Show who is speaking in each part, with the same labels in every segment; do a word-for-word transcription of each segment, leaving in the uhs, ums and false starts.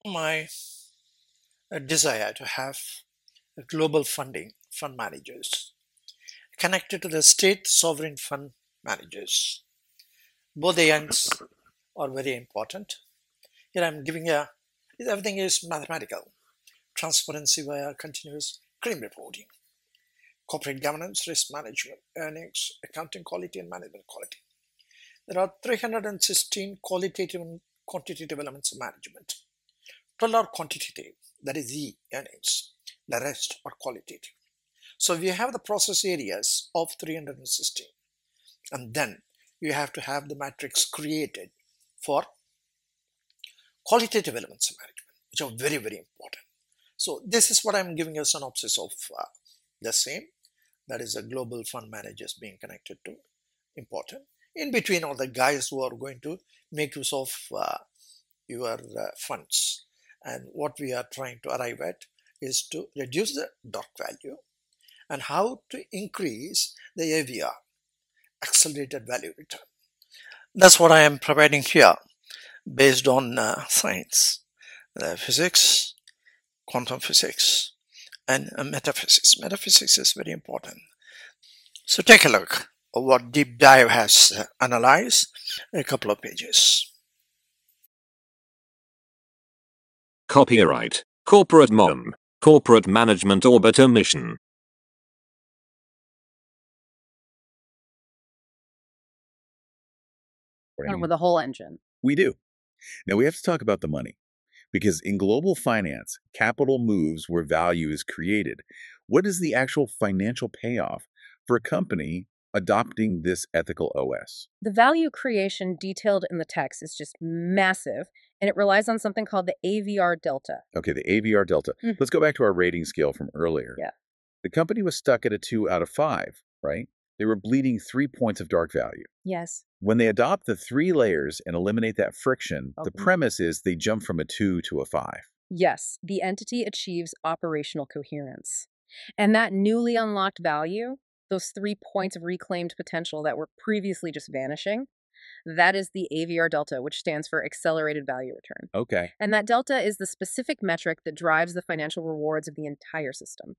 Speaker 1: My uh, desire to have a global funding fund managers connected to the state sovereign fund managers. Both the ends are very important. Here I'm giving a, everything is mathematical. Transparency via continuous claim reporting, corporate governance, risk management, earnings, accounting quality, and management quality. There are three hundred sixteen qualitative and quantitative elements of management. twelve are quantitative, that is E, earnings. The rest are qualitative. So we have the process areas of three hundred sixteen. And then you have to have the matrix created for qualitative elements of management, which are very, very important. So this is what I'm giving a synopsis of uh, the same. That is a global fund managers being connected to, important. In between are the guys who are going to make use of uh, your uh, funds. And what we are trying to arrive at is to reduce the dark value and how to increase the A V R, accelerated value return. That's what I am providing here based on uh, science, uh, physics, quantum physics, and uh, metaphysics. Metaphysics is very important. So take a look at what Deep Dive has uh, analyzed in a couple of pages.
Speaker 2: Copyright Corporate M O M, Corporate Management Orbiter Mission.
Speaker 3: With the whole engine.
Speaker 4: We do. Now we have to talk about the money, because in global finance, capital moves where value is created. What is the actual financial payoff for a company adopting this ethical O S?
Speaker 3: The value creation detailed in the text is just massive, and it relies on something called the A V R delta.
Speaker 4: Okay, the A V R delta.
Speaker 3: Mhm.
Speaker 4: Let's go back to our rating scale from earlier.
Speaker 3: Yeah.
Speaker 4: The company was stuck at a two out of five, right? They were bleeding three points of dark value.
Speaker 3: Yes.
Speaker 4: When they adopt the three layers and eliminate that friction, the
Speaker 3: Okay.
Speaker 4: premise is they jump from a two to a five.
Speaker 3: Yes, the entity achieves operational coherence. And that newly unlocked value, those three points of reclaimed potential that were previously just vanishing, that is the A V R delta, which stands for accelerated value return.
Speaker 4: Okay.
Speaker 3: And that delta is the specific metric that drives the financial rewards of the entire system.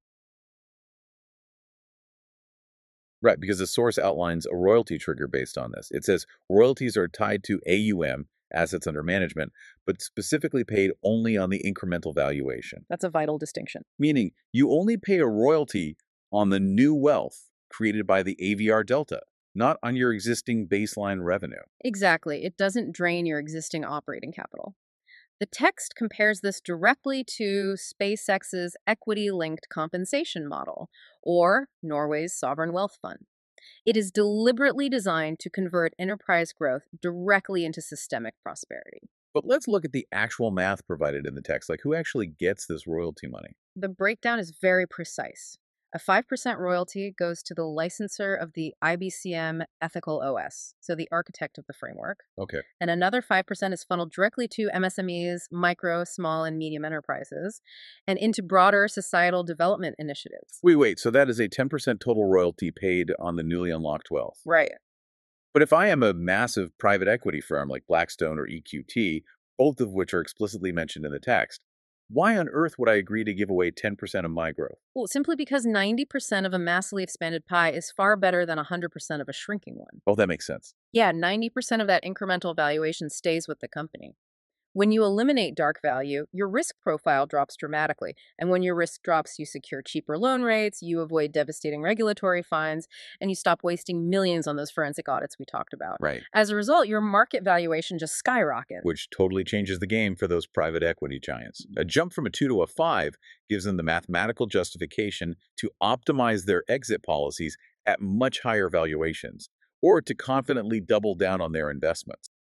Speaker 4: Right, because the source outlines a royalty trigger based on this. It says royalties are tied to A U M, assets under management, but specifically paid only on the incremental valuation.
Speaker 3: That's a vital distinction.
Speaker 4: Meaning you only pay a royalty on the new wealth created by the A V R delta, not on your existing baseline revenue.
Speaker 3: Exactly. It doesn't drain your existing operating capital. The text compares this directly to SpaceX's equity-linked compensation model, or Norway's sovereign wealth fund. It is deliberately designed to convert enterprise growth directly into systemic prosperity.
Speaker 4: But let's look at the actual math provided in the text, like who actually gets this royalty money.
Speaker 3: The breakdown is very precise. A five percent royalty goes to the licensor of the I B C M ethical O S, so the architect of the framework.
Speaker 4: Okay.
Speaker 3: And another five percent is funneled directly to M S M Es, micro, small, and medium enterprises, and into broader societal development initiatives.
Speaker 4: Wait, wait, so that is a ten percent total royalty paid on the newly unlocked wealth.
Speaker 3: Right.
Speaker 4: But if I am a massive private equity firm like Blackstone or E Q T, both of which are explicitly mentioned in the text, why on earth would I agree to give away ten percent of my growth?
Speaker 3: Well, simply because ninety percent of a massively expanded pie is far better than one hundred percent of a shrinking one.
Speaker 4: Oh, that makes sense.
Speaker 3: Yeah, ninety percent of that incremental valuation stays with the company. When you eliminate dark value, your risk profile drops dramatically. And when your risk drops, you secure cheaper loan rates, you avoid devastating regulatory fines, and you stop wasting millions on those forensic audits we talked about.
Speaker 4: Right.
Speaker 3: As a result, your market valuation just skyrockets.
Speaker 4: Which totally changes the game for those private equity giants. A jump from a two to a five gives them the mathematical justification to optimize their exit policies at much higher valuations, or to confidently double down on their investments.